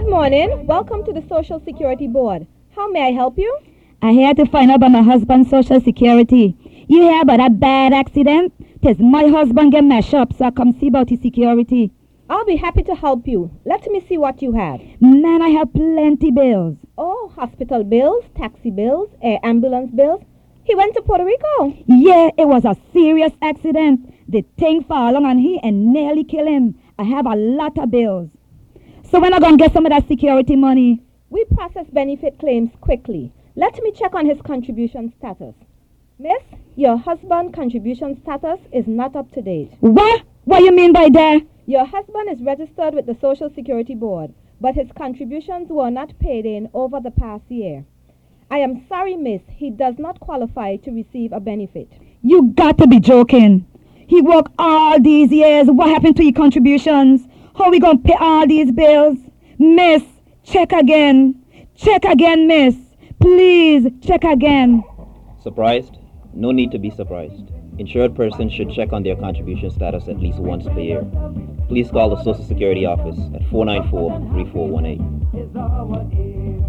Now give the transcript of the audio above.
morning. Welcome to the Social Security Board. How may I help you? I here to find out about my husband's Social Security. You hear about that bad accident? 'Tis my husband get mashed up, so I come see about his security. I'll be happy to help you. Let me see what you have. Man, I have plenty bills. Oh, hospital bills, taxi bills, ambulance bills. He went to Puerto Rico. Yeah, it was a serious accident. The thing fell along on him and nearly killed him. I have a lot of bills. So when I gonna get some of that security money? We process benefit claims quickly. Let me check on his contribution status. Miss, your husband's contribution status is not up to date. What? What you mean by that? Your husband is registered with the Social Security Board, but his contributions were not paid in over the past year. I am sorry, miss, he does not qualify to receive a benefit. You got to be joking. He worked all these years. What happened to your contributions? How we gonna pay all these bills? Miss, check again. Check again, miss. Please, check again. Surprised? No need to be surprised. Insured persons should check on their contribution status at least once per year. Please call the Social Security office at 494-3418.